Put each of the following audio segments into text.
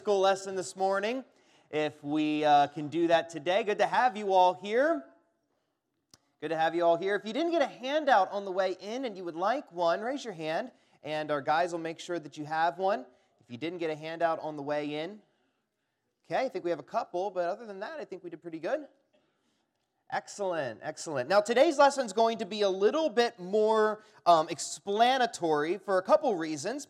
School lesson this morning. If we can do that today. Good to have you all here. Good to have you all here. If you didn't get a handout on the way in and you would like one, raise your hand, and our guys will make sure that you have one. If you didn't get a handout on the way in, okay, I think we have a couple, but other than that, I think we did pretty good. Excellent, excellent. Now, today's lesson is going to be a little bit more explanatory for a couple reasons.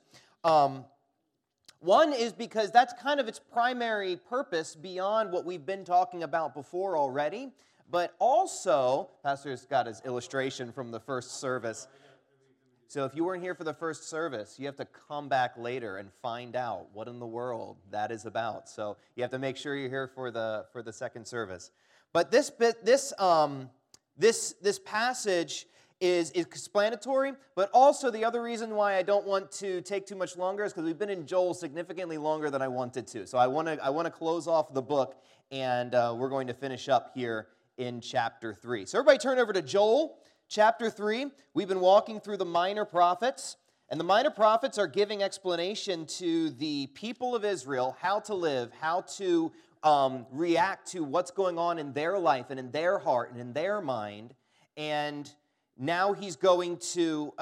One is because that's kind of its primary purpose beyond what we've been talking about before already. But also, Pastor's got his illustration from the first service. So if you weren't here for the first service, you have to come back later and find out what in the world that is about. So you have to make sure you're here for the second service. But this passage is explanatory, but also the other reason why I don't want to take too much longer is because we've been in Joel significantly longer than I wanted to. So I want to close off the book, and we're going to finish up here in chapter 3. So everybody turn over to Joel chapter 3. We've been walking through the minor prophets, and the minor prophets are giving explanation to the people of Israel how to live, how to react to what's going on in their life and in their heart and in their mind, and now he's going to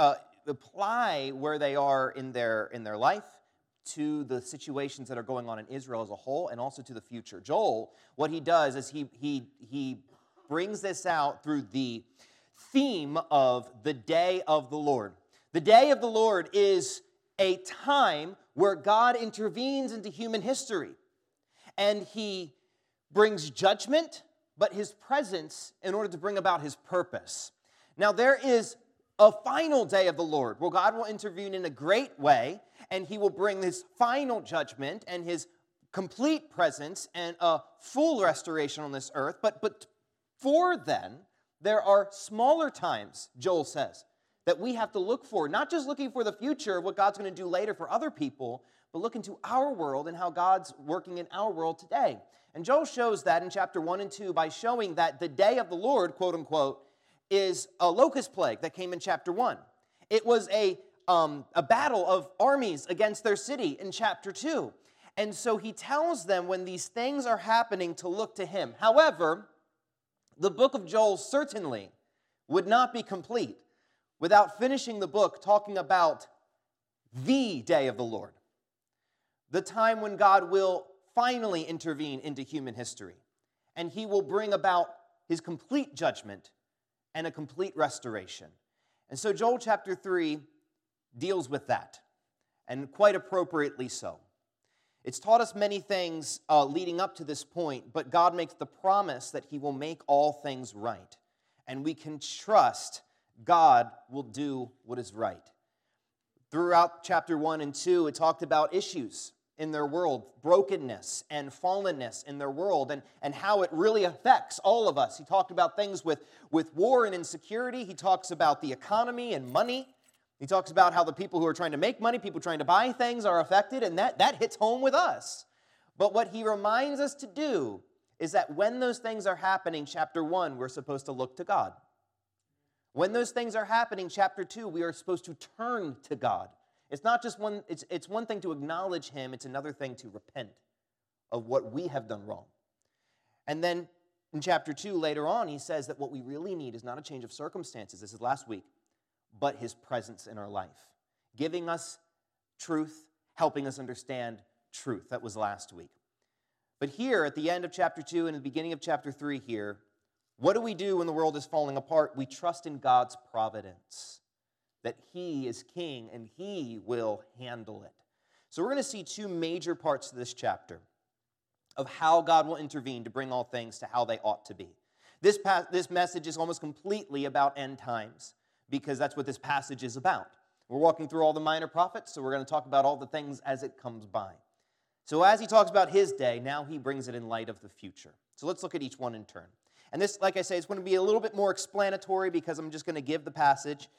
apply where they are in their life to the situations that are going on in Israel as a whole and also to the future. Joel, what he does is he brings this out through the theme of the day of the Lord. The day of the Lord is a time where God intervenes into human history, and he brings judgment, but his presence in order to bring about his purpose. Now, there is a final day of the Lord where God will intervene in a great way, and he will bring his final judgment and his complete presence and a full restoration on this earth. But for then, there are smaller times, Joel says, that we have to look for, not just looking for the future of what God's going to do later for other people, but look into our world and how God's working in our world today. And Joel shows that in chapter 1 and 2 by showing that the day of the Lord, quote unquote, is a locust plague that came in chapter 1. It was a battle of armies against their city in chapter 2. And so he tells them when these things are happening to look to him. However, the book of Joel certainly would not be complete without finishing the book talking about the day of the Lord, the time when God will finally intervene into human history, and he will bring about his complete judgment and a complete restoration. And so Joel chapter 3 deals with that, and quite appropriately so. It's taught us many things leading up to this point, but God makes the promise that he will make all things right, and we can trust God will do what is right. Throughout chapter 1 and 2, it talked about issues in their world, brokenness and fallenness in their world, and how it really affects all of us. He talked about things with war and insecurity. He talks about the economy and money. He talks about how the people who are trying to make money, people trying to buy things are affected, and that hits home with us. But what he reminds us to do is that when those things are happening, chapter 1, we're supposed to look to God. When those things are happening, chapter 2, we are supposed to turn to God. It's not just it's one thing to acknowledge him, it's another thing to repent of what we have done wrong. And then in chapter 2, later on, he says that what we really need is not a change of circumstances, this is last week, but his presence in our life, giving us truth, helping us understand truth. That was last week. But here, at the end of chapter 2 and the beginning of chapter 3 here, what do we do when the world is falling apart? We trust in God's providence, that he is king and he will handle it. So we're going to see two major parts to this chapter of how God will intervene to bring all things to how they ought to be. This message is almost completely about end times because that's what this passage is about. We're walking through all the minor prophets, so we're going to talk about all the things as it comes by. So as he talks about his day, now he brings it in light of the future. So let's look at each one in turn. And this, like I say, is going to be a little bit more explanatory because I'm just going to give the passage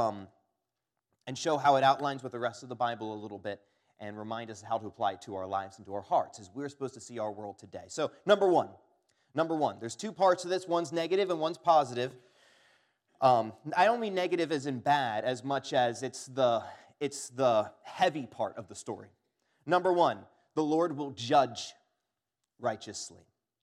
and show how it outlines with the rest of the Bible a little bit and remind us how to apply it to our lives and to our hearts as we're supposed to see our world today. So, number one, there's two parts to this. One's negative and one's positive. I don't mean negative as in bad as much as it's the heavy part of the story. Number one, the Lord will judge righteously.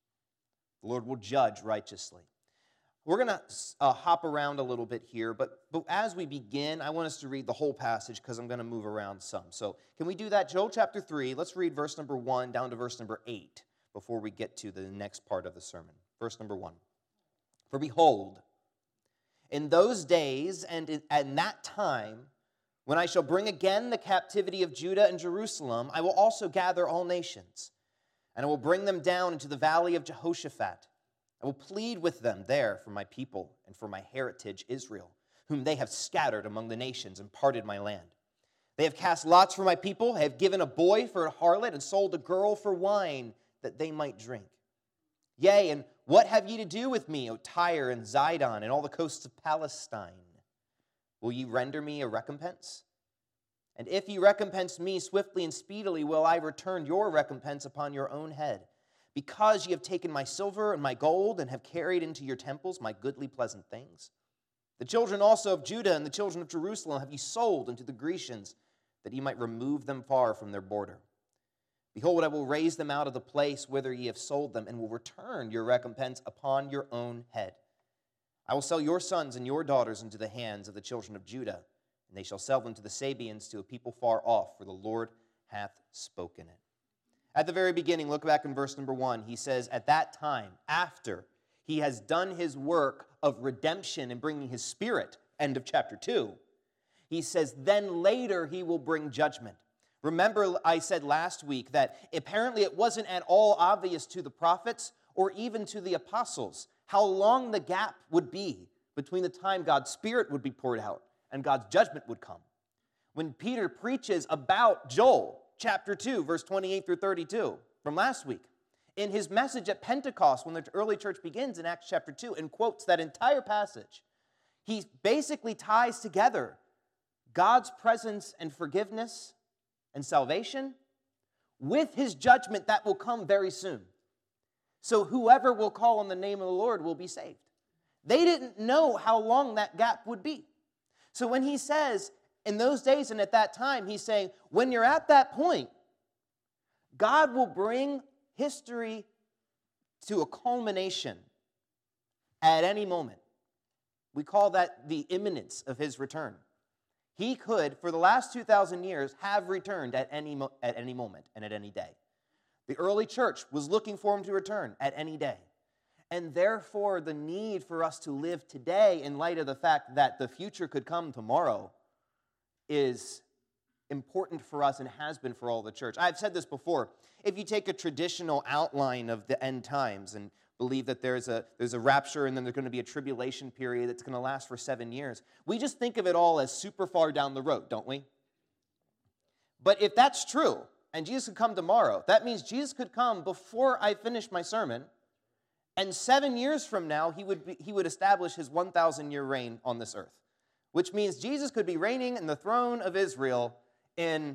The Lord will judge righteously. We're going to hop around a little bit here, but as we begin, I want us to read the whole passage because I'm going to move around some. So can we do that? Joel chapter 3, let's read verse number 1 down to verse number 8 before we get to the next part of the sermon. Verse number 1. For behold, in those days and at that time, when I shall bring again the captivity of Judah and Jerusalem, I will also gather all nations, and I will bring them down into the valley of Jehoshaphat. I will plead with them there for my people and for my heritage Israel, whom they have scattered among the nations and parted my land. They have cast lots for my people, have given a boy for a harlot, and sold a girl for wine, that they might drink. Yea, and what have ye to do with me, O Tyre and Zidon, and all the coasts of Palestine? Will ye render me a recompense? And if ye recompense me swiftly and speedily, will I return your recompense upon your own head. Because ye have taken my silver and my gold, and have carried into your temples my goodly pleasant things. The children also of Judah and the children of Jerusalem have ye sold unto the Grecians, that ye might remove them far from their border. Behold, I will raise them out of the place whither ye have sold them, and will return your recompense upon your own head. I will sell your sons and your daughters into the hands of the children of Judah, and they shall sell them to the Sabeans, to a people far off, for the Lord hath spoken it. At the very beginning, look back in verse number 1, he says, at that time, after he has done his work of redemption and bringing his Spirit, end of chapter 2, he says, then later he will bring judgment. Remember, I said last week that apparently it wasn't at all obvious to the prophets or even to the apostles how long the gap would be between the time God's Spirit would be poured out and God's judgment would come. When Peter preaches about Joel, chapter 2, verse 28 through 32, from last week, in his message at Pentecost, when the early church begins in Acts chapter 2, and quotes that entire passage, he basically ties together God's presence and forgiveness and salvation with his judgment that will come very soon. So whoever will call on the name of the Lord will be saved. They didn't know how long that gap would be. So when he says, in those days and at that time, he's saying, when you're at that point, God will bring history to a culmination at any moment. We call that the imminence of his return. He could, for the last 2,000 years, have returned at any moment and at any day. The early church was looking for him to return at any day. And therefore, the need for us to live today in light of the fact that the future could come tomorrow is important for us and has been for all the church. I've said this before. If you take a traditional outline of the end times and believe that there's a rapture and then there's going to be a tribulation period that's going to last for 7 years, we just think of it all as super far down the road, don't we? But if that's true, and Jesus could come tomorrow, that means Jesus could come before I finish my sermon, and 7 years from now, he would establish his 1,000-year reign on this earth, which means Jesus could be reigning in the throne of Israel in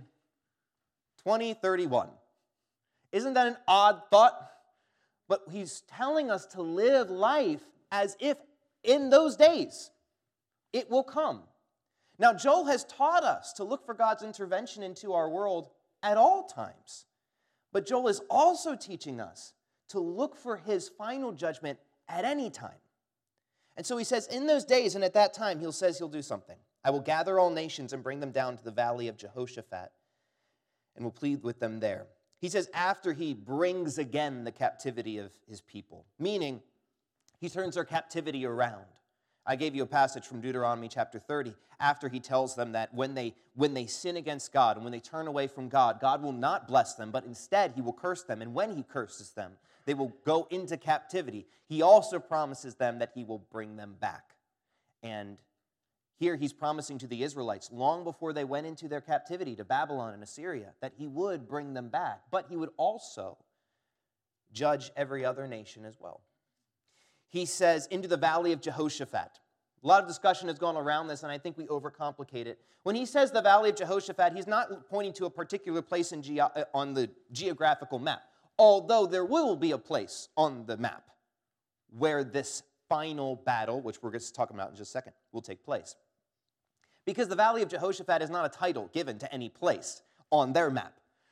2031. Isn't that an odd thought? But he's telling us to live life as if in those days it will come. Now, Joel has taught us to look for God's intervention into our world at all times. But Joel is also teaching us to look for his final judgment at any time. And so he says, in those days and at that time, he'll do something. I will gather all nations and bring them down to the valley of Jehoshaphat and will plead with them there. He says, after he brings again the captivity of his people, meaning he turns their captivity around. I gave you a passage from Deuteronomy chapter 30, after he tells them that when they sin against God and when they turn away from God, God will not bless them, but instead he will curse them. And when he curses them, they will go into captivity. He also promises them that he will bring them back. And here he's promising to the Israelites, long before they went into their captivity to Babylon and Assyria, that he would bring them back, but he would also judge every other nation as well. He says, into the valley of Jehoshaphat. A lot of discussion has gone around this, and I think we overcomplicate it. When he says the valley of Jehoshaphat, he's not pointing to a particular place on the geographical map, although there will be a place on the map where this final battle, which we're going to talk about in just a second, will take place. Because the valley of Jehoshaphat is not a title given to any place on their map.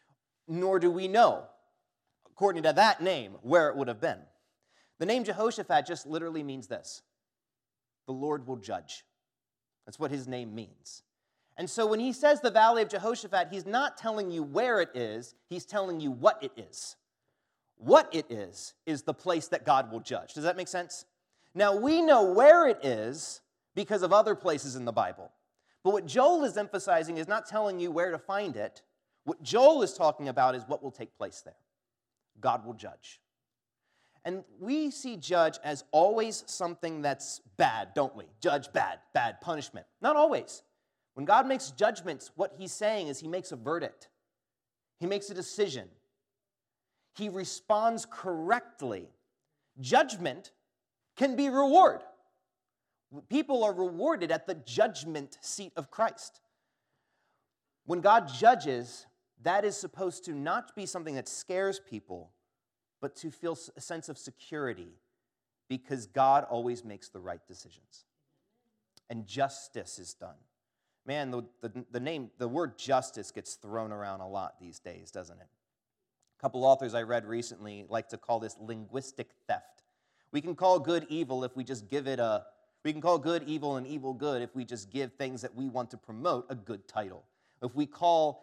nor do we know, according to that name, where it would have been. The name Jehoshaphat just literally means this: the Lord will judge. That's what his name means. And so when he says the Valley of Jehoshaphat, he's not telling you where it is, he's telling you what it is. What it is the place that God will judge. Does that make sense? Now, we know where it is because of other places in the Bible. But what Joel is emphasizing is not telling you where to find it. What Joel is talking about is what will take place there. God will judge. And we see judge as always something that's bad, don't we? Judge, bad, punishment. Not always. When God makes judgments, what he's saying is he makes a verdict. He makes a decision. He responds correctly. Judgment can be reward. People are rewarded at the judgment seat of Christ. When God judges, that is supposed to not be something that scares people, but to feel a sense of security, because God always makes the right decisions. And justice is done. Man, the word justice gets thrown around a lot these days, doesn't it? A couple authors I read recently like to call this linguistic theft. We can call good evil if we just give it we can call good evil and evil good if we just give things that we want to promote a good title. If we call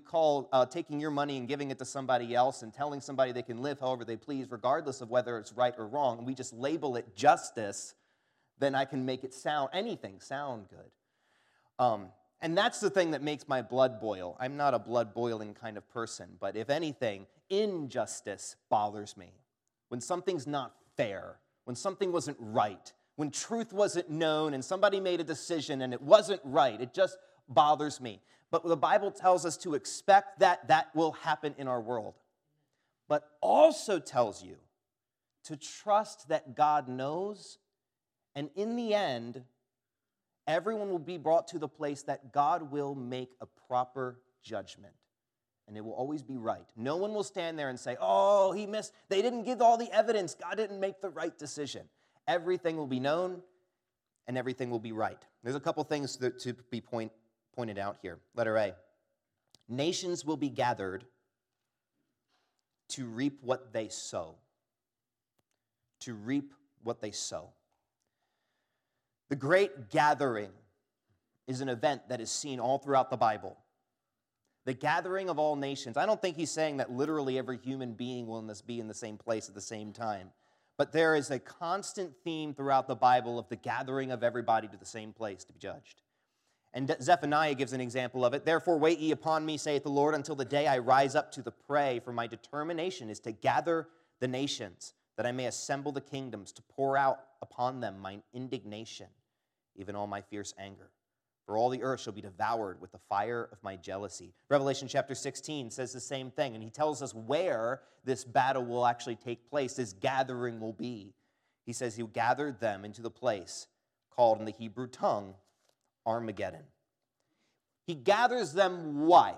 taking your money and giving it to somebody else and telling somebody they can live however they please, regardless of whether it's right or wrong, and we just label it justice, then I can make it anything sound good. And that's the thing that makes my blood boil. I'm not a blood-boiling kind of person, but if anything, injustice bothers me. When something's not fair, when something wasn't right, when truth wasn't known and somebody made a decision and it wasn't right, it just bothers me. But the Bible tells us to expect that will happen in our world, but also tells you to trust that God knows, and in the end, everyone will be brought to the place that God will make a proper judgment, and it will always be right. No one will stand there and say, oh, they didn't give all the evidence, God didn't make the right decision. Everything will be known, and everything will be right. There's a couple things to be pointed out here. Letter A. Nations will be gathered to reap what they sow. To reap what they sow. The Great Gathering is an event that is seen all throughout the Bible. The gathering of all nations. I don't think he's saying that literally every human being will be in the same place at the same time. But there is a constant theme throughout the Bible of the gathering of everybody to the same place to be judged. And Zephaniah gives an example of it. Therefore wait ye upon me, saith the Lord, until the day I rise up to the prey, for my determination is to gather the nations, that I may assemble the kingdoms, to pour out upon them mine indignation, even all my fierce anger. For all the earth shall be devoured with the fire of my jealousy. Revelation chapter 16 says the same thing, and he tells us where this battle will actually take place, this gathering will be. He says he gathered them into the place called in the Hebrew tongue Armageddon. He gathers them, why?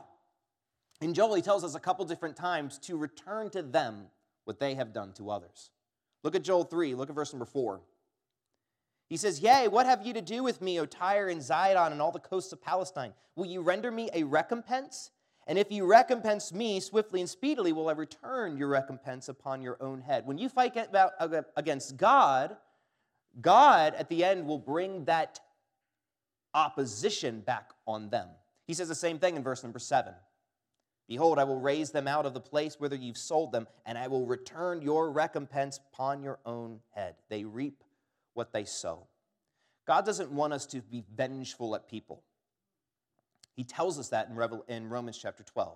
In Joel, he tells us a couple different times to return to them what they have done to others. Look at Joel 3, look at verse number 4. He says, yea, what have ye to do with me, O Tyre and Zidon and all the coasts of Palestine? Will you render me a recompense? And if you recompense me swiftly and speedily, will I return your recompense upon your own head? When you fight against God, God at the end will bring that opposition back on them. He says the same thing in verse number 7. Behold, I will raise them out of the place whither you've sold them, and I will return your recompense upon your own head. They reap what they sow. God doesn't want us to be vengeful at people. He tells us that in Romans chapter 12.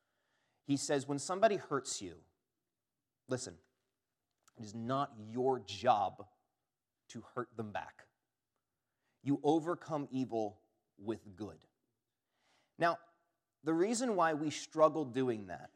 He says, when somebody hurts you, listen, it is not your job to hurt them back. You overcome evil with good. Now, the reason why we struggle doing that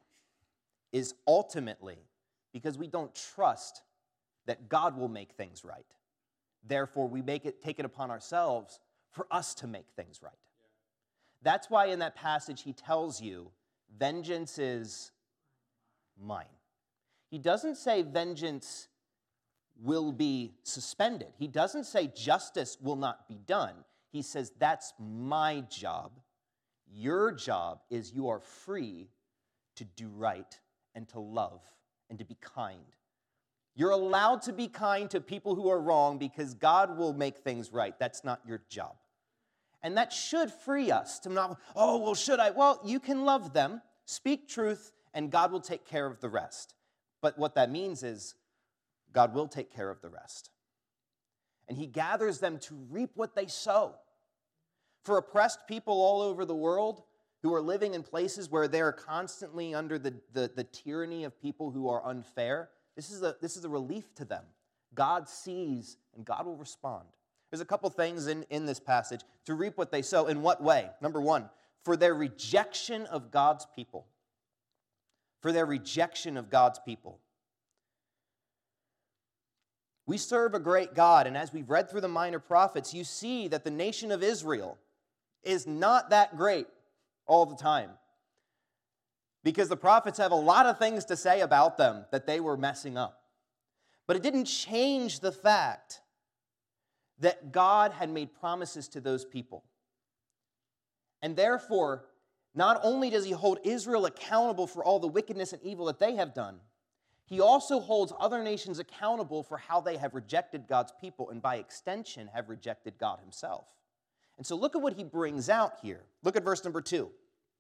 is ultimately because we don't trust that God will make things right. Therefore, we take it upon ourselves for us to make things right. That's why in that passage he tells you, vengeance is mine. He doesn't say vengeance will be suspended. He doesn't say justice will not be done. He says that's my job. Your job is you are free to do right and to love and to be kind. You're allowed to be kind to people who are wrong because God will make things right. That's not your job. And that should free us to not, oh, well, should I? Well, you can love them, speak truth, and God will take care of the rest. But what that means is God will take care of the rest. And he gathers them to reap what they sow. For oppressed people all over the world who are living in places where they're constantly under the tyranny of people who are unfair, this is a relief to them. God sees and God will respond. There's a couple things in this passage. To reap what they sow. In what way? Number one, for their rejection of God's people. For their rejection of God's people. We serve a great God, and as we've read through the minor prophets, you see that the nation of Israel is not that great all the time. Because the prophets have a lot of things to say about them that they were messing up. But it didn't change the fact that God had made promises to those people. And therefore, not only does he hold Israel accountable for all the wickedness and evil that they have done, he also holds other nations accountable for how they have rejected God's people and by extension have rejected God himself. And so look at what he brings out here. Look at verse number 2.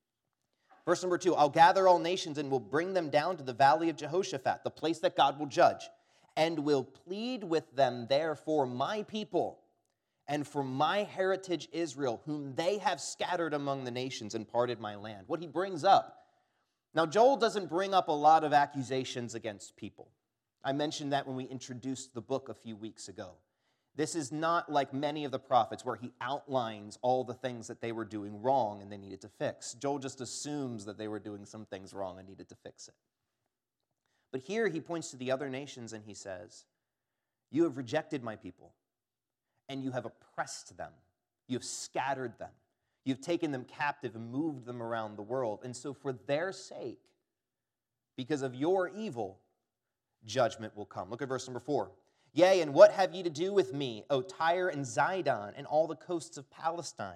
Verse number 2, I'll gather all nations and will bring them down to the valley of Jehoshaphat, the place that God will judge, and will plead with them there for my people and for my heritage Israel, whom they have scattered among the nations and parted my land. What he brings up. Now, Joel doesn't bring up a lot of accusations against people. I mentioned that when we introduced the book a few weeks ago. This is not like many of the prophets where he outlines all the things that they were doing wrong and they needed to fix. Joel just assumes that they were doing some things wrong and needed to fix it. But here he points to the other nations and he says, you have rejected my people and you have oppressed them. You have scattered them. You've taken them captive and moved them around the world. And so for their sake, because of your evil, judgment will come. Look at verse number 4. Yea, and what have ye to do with me, O Tyre and Zidon, and all the coasts of Palestine?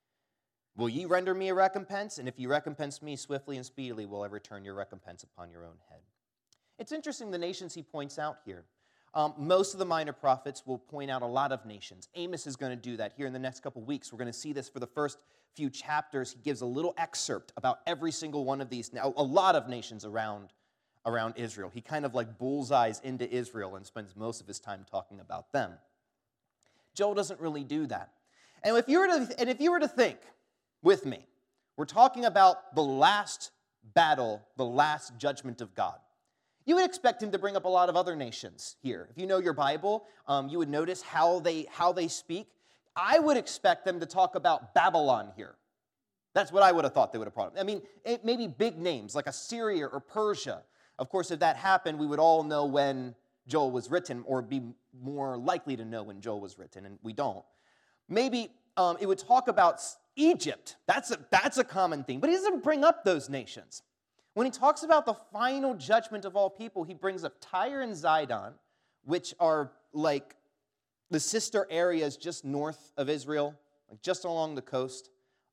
Will ye render me a recompense? And if ye recompense me swiftly and speedily, will I return your recompense upon your own head. It's interesting the nations he points out here. Most of the minor prophets will point out a lot of nations. Amos is going to do that here in the next couple weeks. We're going to see this for the first few chapters. He gives a little excerpt about every single one of these, now a lot of nations around Israel. He kind of like bullseyes into Israel and spends most of his time talking about them. Joel doesn't really do that. And if you were to think with me, we're talking about the last battle, the last judgment of God. You would expect him to bring up a lot of other nations here. If you know your Bible, you would notice how they speak. I would expect them to talk about Babylon here. That's what I would have thought they would have brought up. I mean, maybe big names like Assyria or Persia. Of course, if that happened, we would all know when Joel was written, or be more likely to know when Joel was written, and we don't. Maybe it would talk about Egypt. That's a common theme, but he doesn't bring up those nations. When he talks about the final judgment of all people, he brings up Tyre and Zidon, which are like the sister areas just north of Israel, like just along the coast,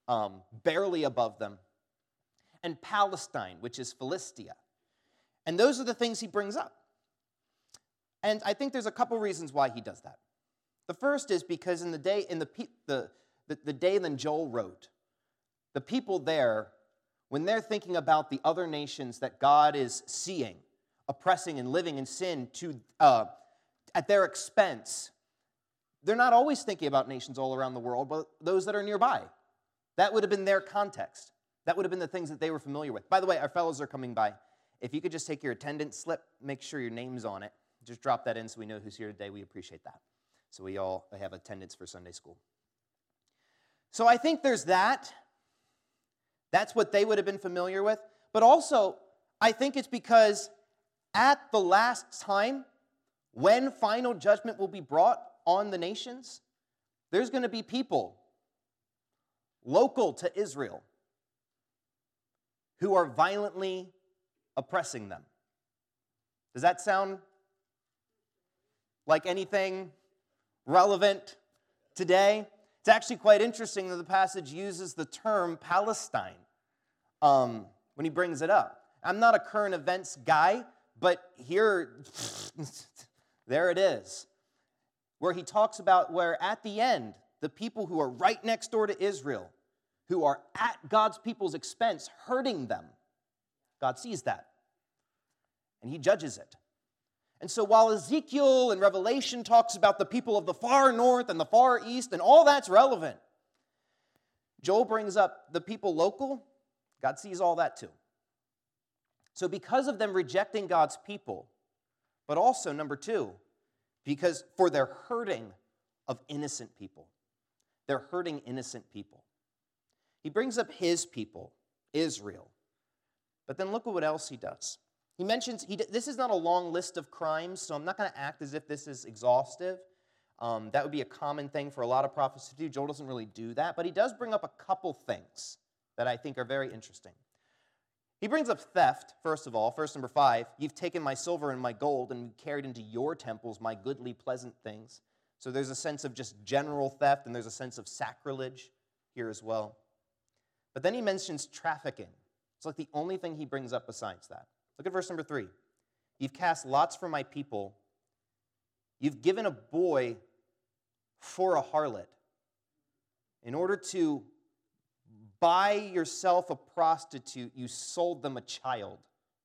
barely above them, and Palestine, which is Philistia. And those are the things he brings up. And I think there's a couple reasons why he does that. The first is because in the day that Joel wrote, the people there, when they're thinking about the other nations that God is seeing, oppressing and living in sin at their expense, they're not always thinking about nations all around the world, but those that are nearby. That would have been their context. That would have been the things that they were familiar with. By the way, our fellows are coming by. If you could just take your attendance slip, make sure your name's on it. Just drop that in so we know who's here today. We appreciate that. So we all have attendance for Sunday school. So I think there's that. That's what they would have been familiar with. But also, I think it's because at the last time, when final judgment will be brought on the nations, there's going to be people local to Israel who are violently oppressing them. Does that sound like anything relevant today? It's actually quite interesting that the passage uses the term Palestine when he brings it up. I'm not a current events guy, but here, there it is, where he talks about where at the end, the people who are right next door to Israel, who are at God's people's expense, hurting them, God sees that, and he judges it. And so while Ezekiel and Revelation talks about the people of the far north and the far east, and all that's relevant, Joel brings up the people local. God sees all that too. So because of them rejecting God's people, but also, number two, because for their hurting of innocent people. They're hurting innocent people. He brings up his people, Israel. But then look at what else he does. He mentions, this is not a long list of crimes, so I'm not going to act as if this is exhaustive. That would be a common thing for a lot of prophets to do. Joel doesn't really do that, but he does bring up a couple things that I think are very interesting. He brings up theft, first of all. Verse number 5, you've taken my silver and my gold and carried into your temples my goodly, pleasant things. So there's a sense of just general theft, and there's a sense of sacrilege here as well. But then he mentions trafficking. It's like the only thing he brings up besides that. Look at verse number 3. You've cast lots for my people. You've given a boy for a harlot in order to buy yourself a prostitute. You sold them a child.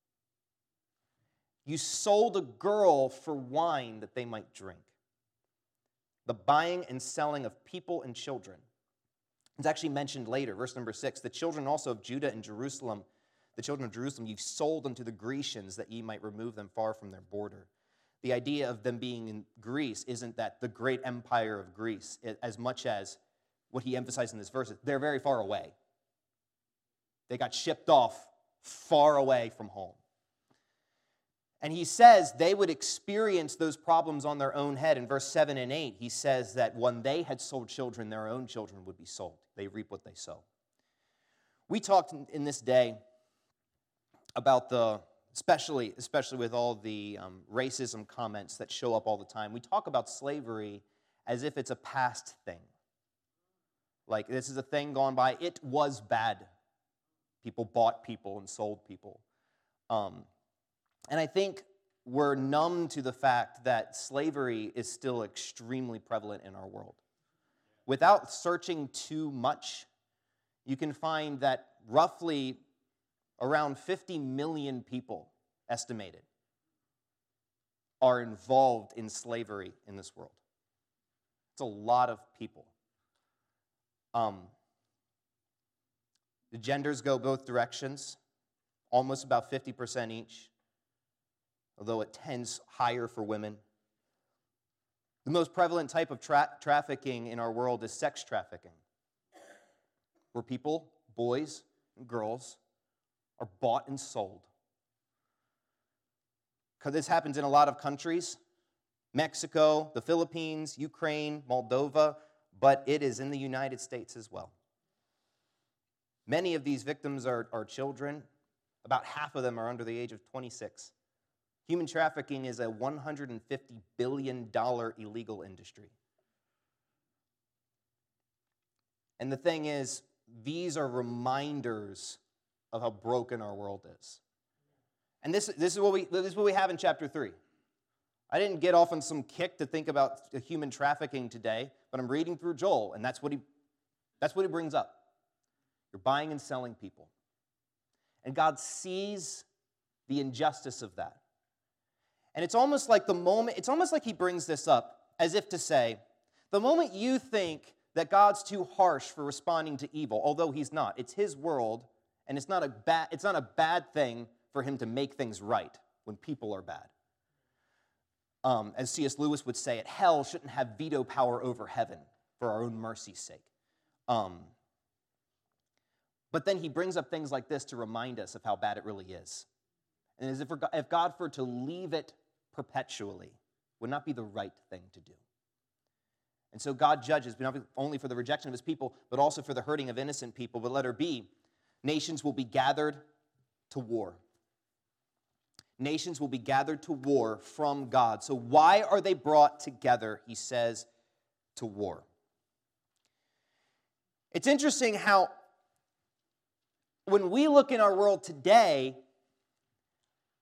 You sold a girl for wine that they might drink. The buying and selling of people and children. It's actually mentioned later, verse number 6. The children also of Judah and Jerusalem, the children of Jerusalem, you've sold unto the Grecians that ye might remove them far from their border. The idea of them being in Greece isn't that the great empire of Greece, as much as what he emphasized in this verse, they're very far away. They got shipped off far away from home. And he says they would experience those problems on their own head. In verse 7 and 8, he says that when they had sold children, their own children would be sold. They reap what they sow. We talked in this day about especially with all the racism comments that show up all the time. We talk about slavery as if it's a past thing. Like, this is a thing gone by. It was bad. People bought people and sold people. And I think we're numb to the fact that slavery is still extremely prevalent in our world. Without searching too much, you can find that roughly around 50 million people, estimated, are involved in slavery in this world. It's a lot of people. The genders go both directions, almost about 50% each, although it tends higher for women. The most prevalent type of trafficking in our world is sex trafficking, where people, boys and girls, are bought and sold. Because this happens in a lot of countries, Mexico, the Philippines, Ukraine, Moldova, but it is in the United States as well. Many of these victims are children. About half of them are under the age of 26. Human trafficking is a $150 billion illegal industry. And the thing is, these are reminders of how broken our world is. And this is what we have in chapter 3. I didn't get off on some kick to think about human trafficking today, but I'm reading through Joel, and that's what he brings up. You're buying and selling people. And God sees the injustice of that. And it's almost like he brings this up as if to say, the moment you think that God's too harsh for responding to evil, although he's not, it's his world, and it's not a bad thing for him to make things right when people are bad. As C.S. Lewis would say, hell shouldn't have veto power over heaven for our own mercy's sake. But then he brings up things like this to remind us of how bad it really is. And as if God were to leave it perpetually would not be the right thing to do. And so God judges not only for the rejection of his people, but also for the hurting of innocent people. But letter B, nations will be gathered to war. Nations will be gathered to war from God. So why are they brought together, he says, to war? It's interesting how when we look in our world today,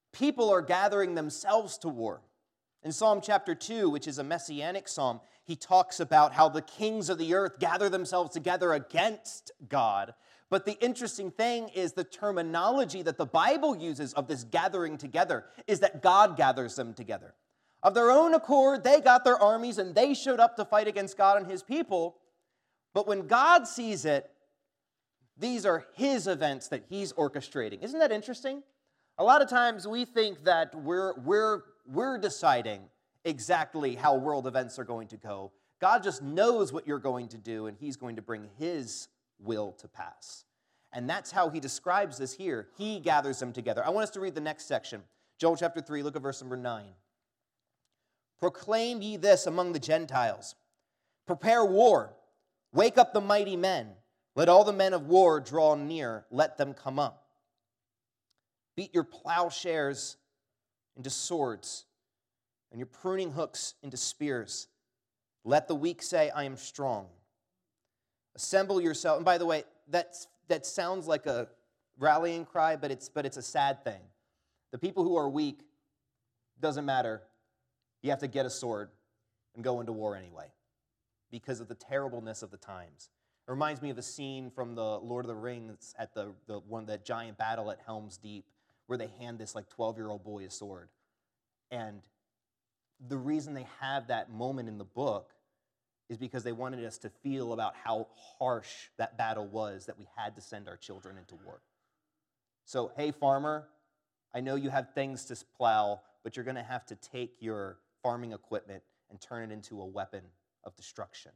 People are gathering themselves to war. In Psalm chapter 2, which is a messianic psalm, he talks about how the kings of the earth gather themselves together against God. But the interesting thing is the terminology that the Bible uses of this gathering together is that God gathers them together. Of their own accord, they got their armies and they showed up to fight against God and his people. But when God sees it, these are his events that he's orchestrating. Isn't that interesting? A lot of times we think that we're deciding exactly how world events are going to go. God just knows what you're going to do, and he's going to bring his will to pass. And that's how he describes this here. He gathers them together. I want us to read the next section. Joel chapter 3, look at verse number 9. Proclaim ye this among the Gentiles. Prepare war. Wake up the mighty men. Let all the men of war draw near. Let them come up. Beat your plowshares into swords and your pruning hooks into spears. Let the weak say, I am strong. Assemble yourself. And by the way, that sounds like a rallying cry, but it's a sad thing. The people who are weak, doesn't matter. You have to get a sword and go into war anyway because of the terribleness of the times. It reminds me of a scene from the Lord of the Rings at the giant battle at Helm's Deep where they hand this 12-year-old boy a sword. And the reason they have that moment in the book is because they wanted us to feel about how harsh that battle was that we had to send our children into war. So, hey, farmer, I know you have things to plow, but you're going to have to take your farming equipment and turn it into a weapon of destruction.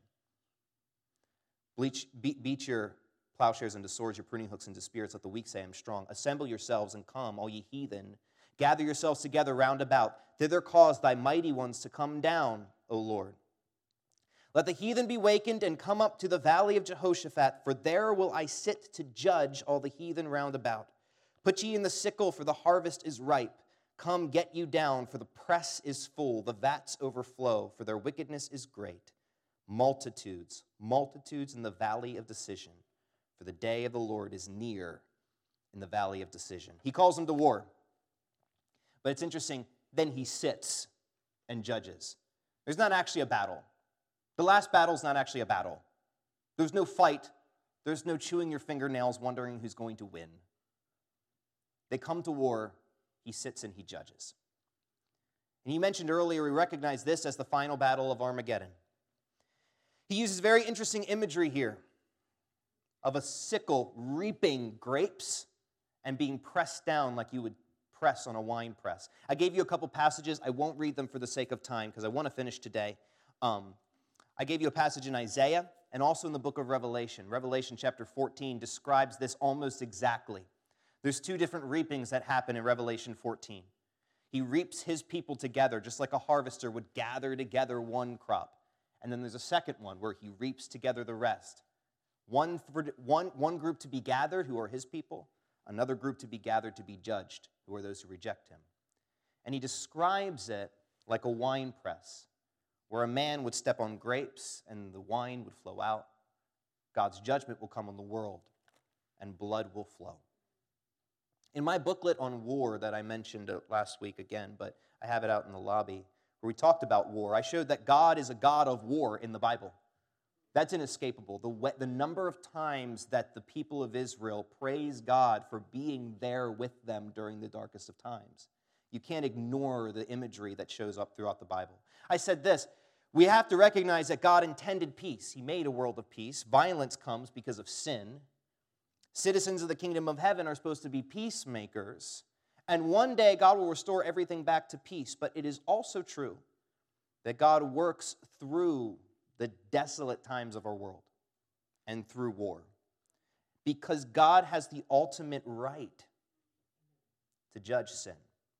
Beat your plowshares into swords, your pruning hooks into spears. Let the weak say, I am strong. Assemble yourselves and come, all ye heathen. Gather yourselves together round about. Thither cause thy mighty ones to come down, O Lord. Let the heathen be wakened and come up to the valley of Jehoshaphat, for there will I sit to judge all the heathen round about. Put ye in the sickle, for the harvest is ripe. Come, get you down, for the press is full, the vats overflow, for their wickedness is great. Multitudes, multitudes in the valley of decision, for the day of the Lord is near in the valley of decision. He calls them to war. But it's interesting, then he sits and judges. There's not actually a battle. The last battle is not actually a battle. There's no fight. There's no chewing your fingernails wondering who's going to win. They come to war. He sits and he judges. And he mentioned earlier, we recognize this as the final battle of Armageddon. He uses very interesting imagery here of a sickle reaping grapes and being pressed down like you would press on a wine press. I gave you a couple passages. I won't read them for the sake of time because I want to finish today. I gave you a passage in Isaiah and also in the book of Revelation. Revelation chapter 14 describes this almost exactly. There's two different reapings that happen in Revelation 14. He reaps his people together just like a harvester would gather together one crop. And then there's a second one where he reaps together the rest. One group to be gathered, who are his people. Another group to be gathered to be judged, who are those who reject him. And he describes it like a wine press, where a man would step on grapes and the wine would flow out. God's judgment will come on the world, and blood will flow. In my booklet on war that I mentioned last week again, but I have it out in the lobby, where we talked about war, I showed that God is a God of war in the Bible. That's inescapable. The number of times that the people of Israel praise God for being there with them during the darkest of times. You can't ignore the imagery that shows up throughout the Bible. I said this, we have to recognize that God intended peace. He made a world of peace. Violence comes because of sin. Citizens of the kingdom of heaven are supposed to be peacemakers. And one day God will restore everything back to peace. But it is also true that God works through the desolate times of our world and through war. Because God has the ultimate right to judge sin.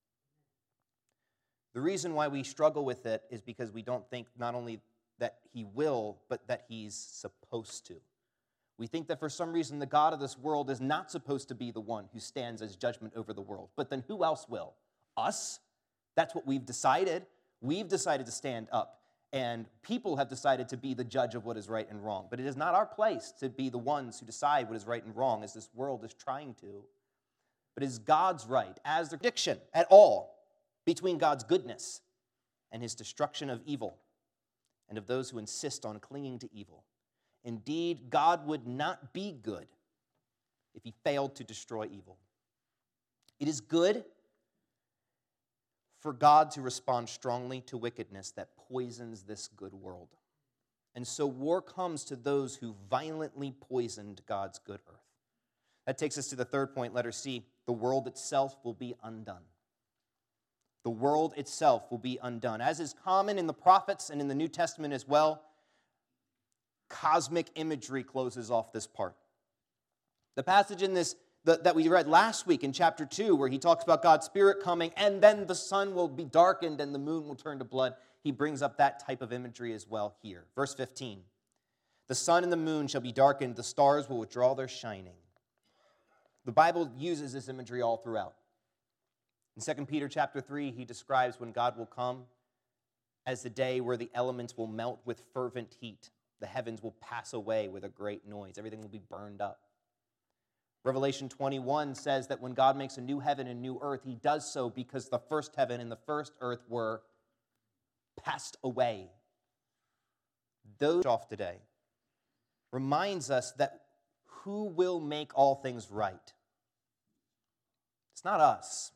The reason why we struggle with it is because we don't think not only that he will, but that he's supposed to. We think that for some reason the God of this world is not supposed to be the one who stands as judgment over the world. But then who else will? Us? That's what we've decided. We've decided to stand up. And people have decided to be the judge of what is right and wrong. But it is not our place to be the ones who decide what is right and wrong as this world is trying to. But but is God's right as the contradiction at all between God's goodness and his destruction of evil and of those who insist on clinging to evil. Indeed, God would not be good if he failed to destroy evil. It is good for God to respond strongly to wickedness that poisons this good world. And so war comes to those who violently poisoned God's good earth. That takes us to the third point, letter C. The world itself will be undone. The world itself will be undone. As is common in the prophets and in the New Testament as well, cosmic imagery closes off this part. The passage in this that we read last week in chapter 2, where he talks about God's Spirit coming, and then the sun will be darkened and the moon will turn to blood, he brings up that type of imagery as well here. Verse 15, the sun and the moon shall be darkened, the stars will withdraw their shining. The Bible uses this imagery all throughout. In 2 Peter chapter 3, he describes when God will come as the day where the elements will melt with fervent heat. The heavens will pass away with a great noise. Everything will be burned up. Revelation 21 says that when God makes a new heaven and new earth, he does so because the first heaven and the first earth were passed away. Those off today reminds us that who will make all things right? It's not us.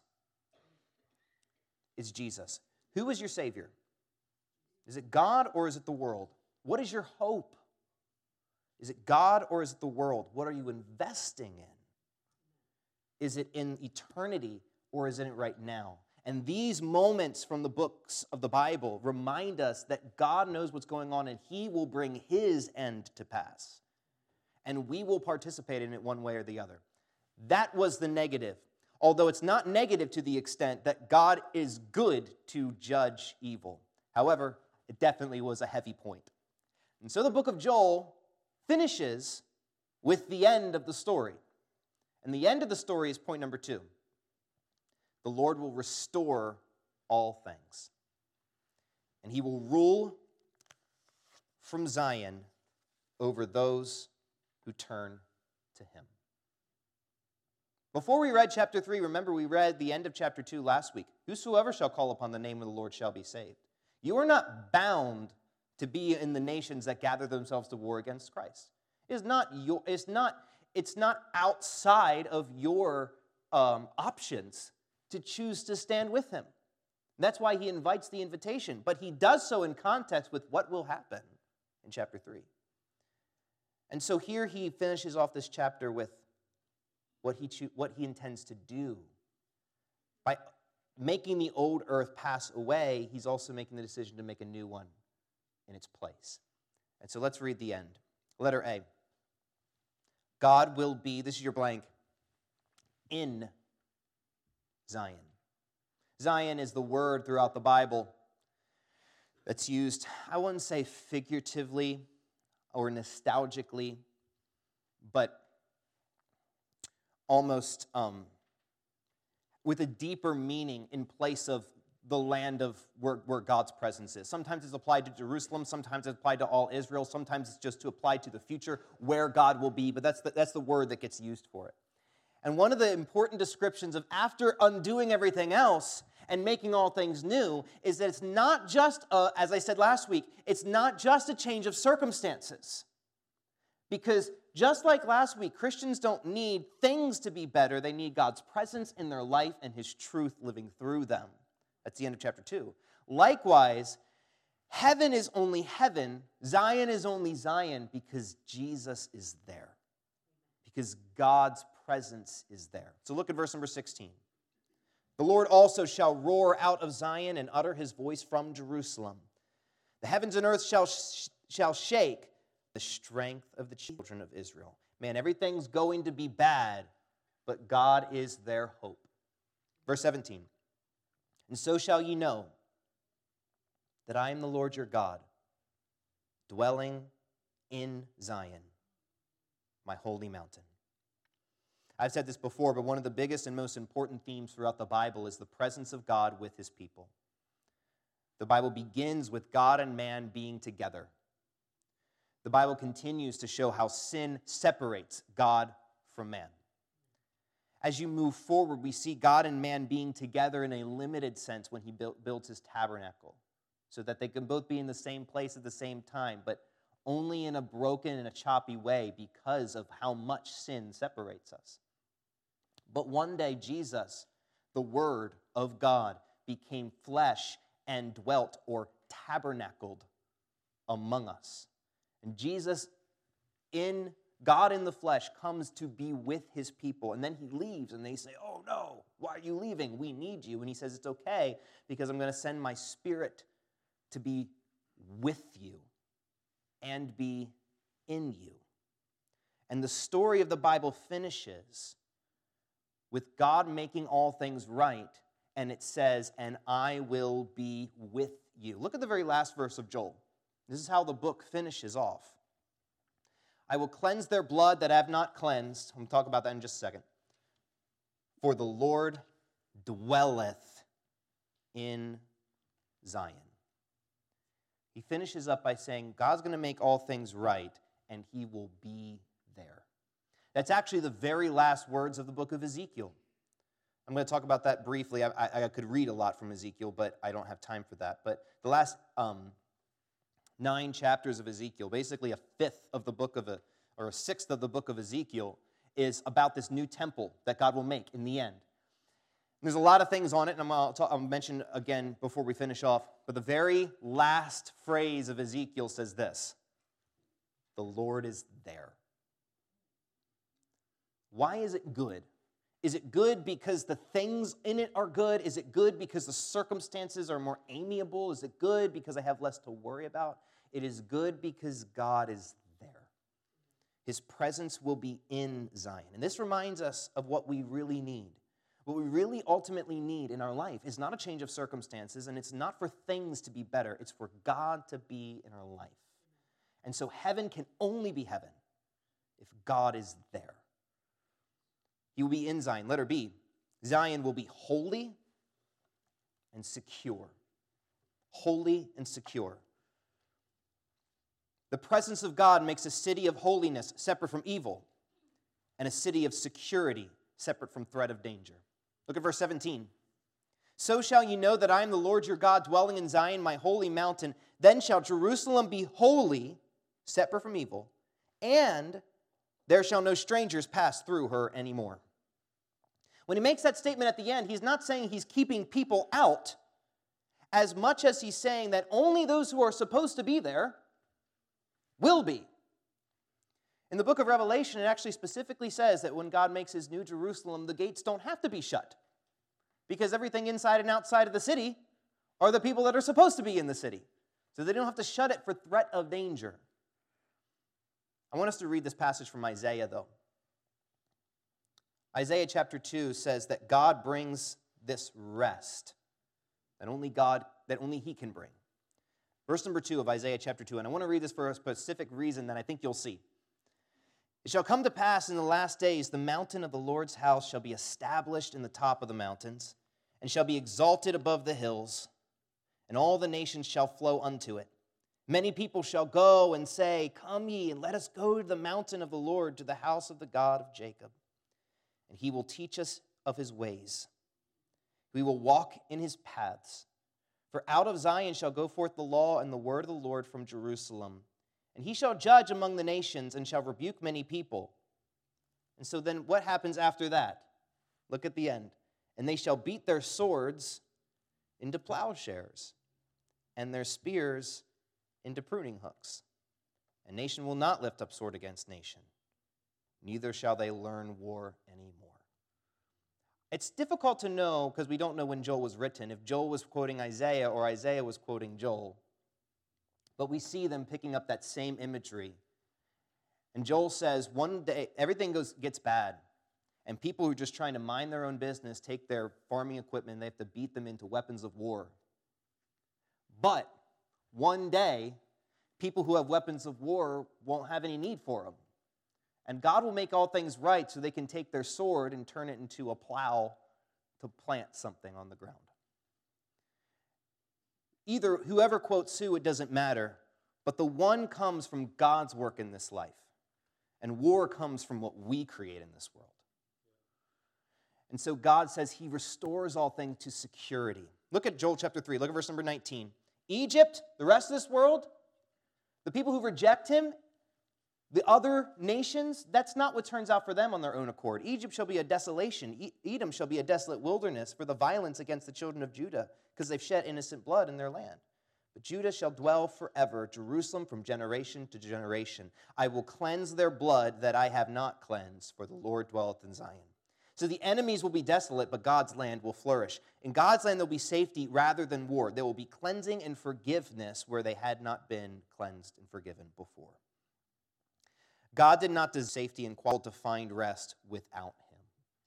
It's Jesus. Who is your Savior? Is it God or is it the world? What is your hope? Is it God or is it the world? What are you investing in? Is it in eternity or is it right now? And these moments from the books of the Bible remind us that God knows what's going on and he will bring his end to pass. And we will participate in it one way or the other. That was the negative. Although it's not negative to the extent that God is good to judge evil. However, it definitely was a heavy point. And so the book of Joel finishes with the end of the story. And the end of the story is point number 2. The Lord will restore all things. And he will rule from Zion over those who turn to him. Before we read chapter 3, remember we read the end of chapter 2 last week. Whosoever shall call upon the name of the Lord shall be saved. You are not bound to be in the nations that gather themselves to war against Christ. It's not outside of your options to choose to stand with him. That's why he invites the invitation. But he does so in context with what will happen in chapter 3. And so here he finishes off this chapter with what he intends to do. By making the old earth pass away, he's also making the decision to make a new one in its place. And so let's read the end. Letter A. God will be, this is your blank, in Zion. Zion is the word throughout the Bible that's used, I wouldn't say figuratively or nostalgically, but almost with a deeper meaning in place of the land of where God's presence is. Sometimes it's applied to Jerusalem, sometimes it's applied to all Israel, sometimes it's just to apply to the future where God will be, but that's the word that gets used for it. And one of the important descriptions of after undoing everything else and making all things new is that it's not just, as I said last week, it's not just a change of circumstances. Because just like last week, Christians don't need things to be better. They need God's presence in their life and his truth living through them. That's the end of chapter 2. Likewise, heaven is only heaven. Zion is only Zion because Jesus is there. Because God's presence is there. So look at verse number 16. The Lord also shall roar out of Zion and utter his voice from Jerusalem. The heavens and earth shall shake the strength of the children of Israel. Man, everything's going to be bad, but God is their hope. Verse 17. And so shall ye know that I am the Lord your God, dwelling in Zion, my holy mountain. I've said this before, but one of the biggest and most important themes throughout the Bible is the presence of God with his people. The Bible begins with God and man being together. The Bible continues to show how sin separates God from man. As you move forward, we see God and man being together in a limited sense when he builds his tabernacle, so that they can both be in the same place at the same time, but only in a broken and a choppy way because of how much sin separates us. But one day, Jesus, the Word of God, became flesh and dwelt or tabernacled among us. And Jesus, God in the flesh, comes to be with his people. And then he leaves, and they say, "Oh no, why are you leaving? We need you." And he says, "It's okay, because I'm going to send my Spirit to be with you and be in you." And the story of the Bible finishes with God making all things right, and it says, "And I will be with you." Look at the very last verse of Joel. This is how the book finishes off. "I will cleanse their blood that I have not cleansed." I'm going to talk about that in just a second. "For the Lord dwelleth in Zion." He finishes up by saying God's going to make all things right, and he will be there. That's actually the very last words of the book of Ezekiel. I'm going to talk about that briefly. I could read a lot from Ezekiel, but I don't have time for that. But the last 9 chapters of Ezekiel, basically a sixth of the book of Ezekiel, is about this new temple that God will make in the end. And there's a lot of things on it, and I'll mention again before we finish off. But the very last phrase of Ezekiel says this: "The Lord is there." Why is it good? Is it good because the things in it are good? Is it good because the circumstances are more amiable? Is it good because I have less to worry about? It is good because God is there. His presence will be in Zion. And this reminds us of what we really need. What we really ultimately need in our life is not a change of circumstances, and it's not for things to be better. It's for God to be in our life. And so heaven can only be heaven if God is there. He will be in Zion. Letter B, Zion will be holy and secure. Holy and secure. The presence of God makes a city of holiness separate from evil, and a city of security separate from threat of danger. Look at verse 17. "So shall you know that I am the Lord your God, dwelling in Zion, my holy mountain. Then shall Jerusalem be holy, separate from evil, and there shall no strangers pass through her anymore." When he makes that statement at the end, he's not saying he's keeping people out as much as he's saying that only those who are supposed to be there will be. In the book of Revelation, it actually specifically says that when God makes his new Jerusalem, the gates don't have to be shut, because everything inside and outside of the city are the people that are supposed to be in the city. So they don't have to shut it for threat of danger. I want us to read this passage from Isaiah, though. Isaiah chapter 2 says that God brings this rest that only he can bring. Verse number 2 of Isaiah chapter 2, and I want to read this for a specific reason that I think you'll see. "It shall come to pass in the last days, the mountain of the Lord's house shall be established in the top of the mountains, and shall be exalted above the hills, and all the nations shall flow unto it. Many people shall go and say, Come ye, and let us go to the mountain of the Lord, to the house of the God of Jacob. And he will teach us of his ways. We will walk in his paths. For out of Zion shall go forth the law and the word of the Lord from Jerusalem. And he shall judge among the nations and shall rebuke many people." And so then what happens after that? Look at the end. "And they shall beat their swords into plowshares, and their spears into pruning hooks. And nation will not lift up sword against nation, neither shall they learn war anymore." It's difficult to know, because we don't know when Joel was written, if Joel was quoting Isaiah or Isaiah was quoting Joel. But we see them picking up that same imagery. And Joel says, one day, everything gets bad. And people who are just trying to mind their own business take their farming equipment and they have to beat them into weapons of war. But one day, people who have weapons of war won't have any need for them. And God will make all things right so they can take their sword and turn it into a plow to plant something on the ground. Either whoever quotes who, it doesn't matter, but the one comes from God's work in this life, and war comes from what we create in this world. And so God says he restores all things to security. Look at Joel chapter 3. Look at verse number 19. Egypt, the rest of this world, the people who reject him, the other nations, that's not what turns out for them on their own accord. Egypt shall be a desolation. Edom shall be a desolate wilderness for the violence against the children of Judah, because they've shed innocent blood in their land. But Judah shall dwell forever, Jerusalem from generation to generation. I will cleanse their blood that I have not cleansed, for the Lord dwelleth in Zion. So the enemies will be desolate, but God's land will flourish. In God's land there will be safety rather than war. There will be cleansing and forgiveness where they had not been cleansed and forgiven before. God did not design safety and quiet to find rest without him.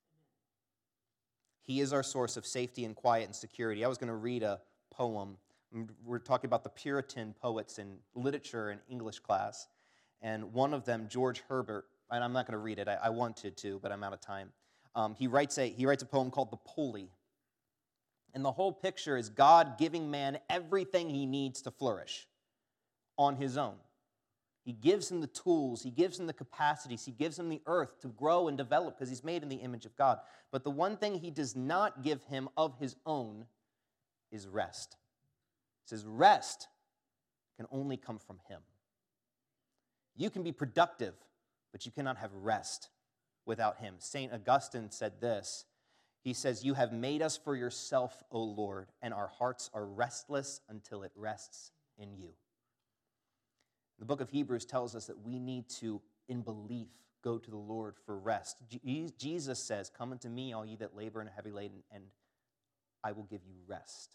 He is our source of safety and quiet and security. I was going to read a poem. We're talking about the Puritan poets in literature in English class. And one of them, George Herbert, and I'm not going to read it. I wanted to, but I'm out of time. He writes a poem called The Pulley. And the whole picture is God giving man everything he needs to flourish on his own. He gives him the tools, he gives him the capacities, he gives him the earth to grow and develop because he's made in the image of God. But the one thing he does not give him of his own is rest. He says rest can only come from him. You can be productive, but you cannot have rest without him. St. Augustine said this. He says, "You have made us for yourself, O Lord, and our hearts are restless until it rests in you." The book of Hebrews tells us that we need to, in belief, go to the Lord for rest. Jesus says, "Come unto me, all ye that labor and are heavy laden, and I will give you rest."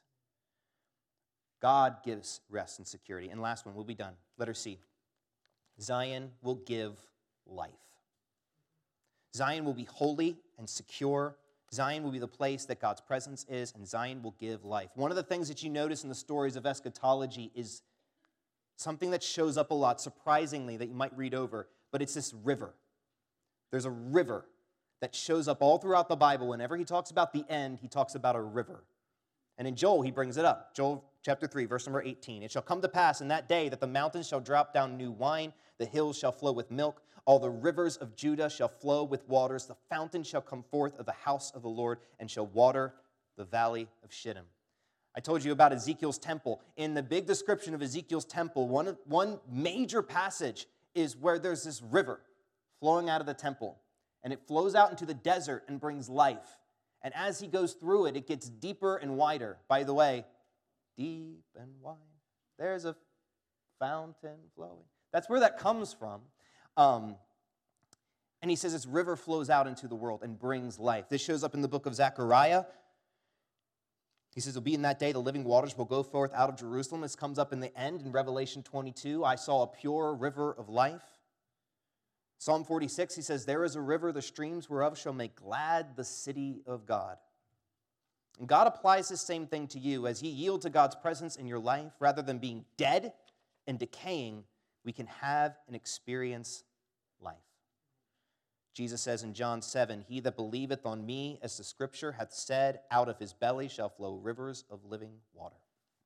God gives rest and security. And last one, we'll be done. Letter C. Zion will give life. Zion will be holy and secure. Zion will be the place that God's presence is, and Zion will give life. One of the things that you notice in the stories of eschatology is something that shows up a lot, surprisingly, that you might read over, but it's this river. There's a river that shows up all throughout the Bible. Whenever he talks about the end, he talks about a river. And in Joel, he brings it up. Joel chapter 3, verse number 18. "It shall come to pass in that day that the mountains shall drop down new wine, the hills shall flow with milk, all the rivers of Judah shall flow with waters, the fountain shall come forth of the house of the Lord and shall water the valley of Shittim." I told you about Ezekiel's temple. In the big description of Ezekiel's temple, one major passage is where there's this river flowing out of the temple, and it flows out into the desert and brings life. And as he goes through it, it gets deeper and wider. By the way, deep and wide, there's a fountain flowing. That's where that comes from. And he says this river flows out into the world and brings life. This shows up in the book of Zechariah. He says, "It'll be in that day the living waters will go forth out of Jerusalem." This comes up in the end in Revelation 22. "I saw a pure river of life." Psalm 46, he says, "There is a river, the streams whereof shall make glad the city of God." And God applies this same thing to you. As you yield to God's presence in your life, rather than being dead and decaying, we can have and experience life. Jesus says in John 7, "He that believeth on me, as the scripture hath said, out of his belly shall flow rivers of living water."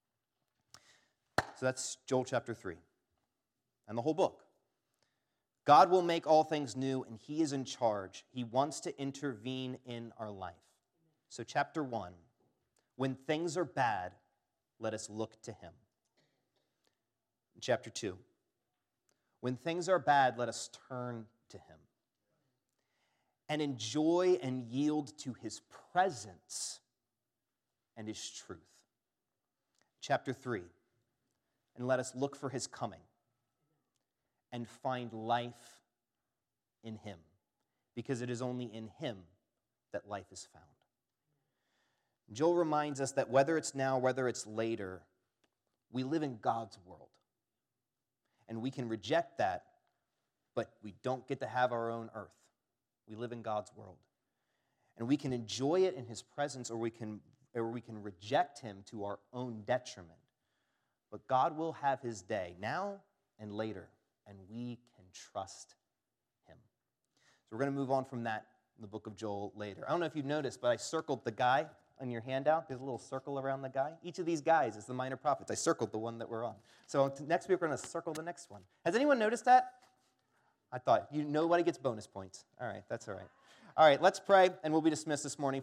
So that's Joel chapter 3 and the whole book. God will make all things new, and he is in charge. He wants to intervene in our life. So chapter 1, when things are bad, let us look to him. Chapter 2, when things are bad, let us turn to him and enjoy and yield to his presence and his truth. Chapter 3, and let us look for his coming and find life in him, because it is only in him that life is found. Joel reminds us that whether it's now, whether it's later, we live in God's world. And we can reject that, but we don't get to have our own earth. We live in God's world. And we can enjoy it in his presence, or we can reject him to our own detriment. But God will have his day now and later, and we can trust him. So we're going to move on from that in the book of Joel later. I don't know if you've noticed, but I circled the guy on your handout. There's a little circle around the guy. Each of these guys is the minor prophets. I circled the one that we're on. So next week we're going to circle the next one. Has anyone noticed that? I thought, nobody gets bonus points. All right, that's all right. All right, let's pray, and we'll be dismissed this morning.